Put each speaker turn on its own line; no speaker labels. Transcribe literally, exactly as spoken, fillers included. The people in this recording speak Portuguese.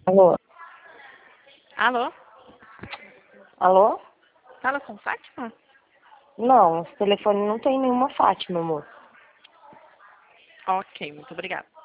Alô?
Alô?
Alô?
Fala com Fátima?
Não, esse telefone não tem nenhuma Fátima, amor.
Ok, muito obrigada.